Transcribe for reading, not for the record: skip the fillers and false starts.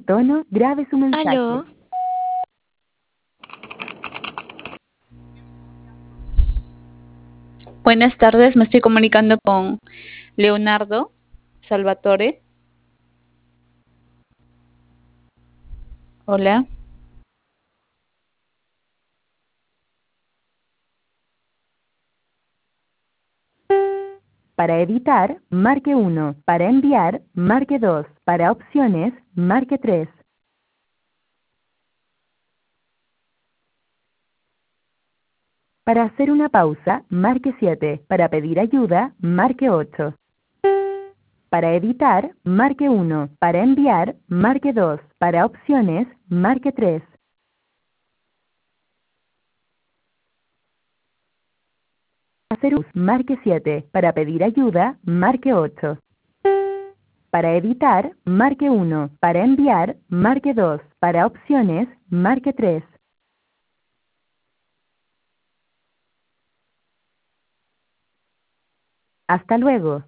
tono, grabe su mensaje. ¿Aló? Buenas tardes, me estoy comunicando con Leonardo Salvatore. Hola. Para editar, marque 1. Para enviar, marque 2. Para opciones, marque 3. Para hacer una pausa, marque 7. Para pedir ayuda, marque 8. Para editar, marque 1. Para enviar, marque 2. Para opciones, marque 3. Hacer marque 7. Para pedir ayuda, marque 8. Para editar, marque 1. Para enviar, marque 2. Para opciones, marque 3. Hasta luego.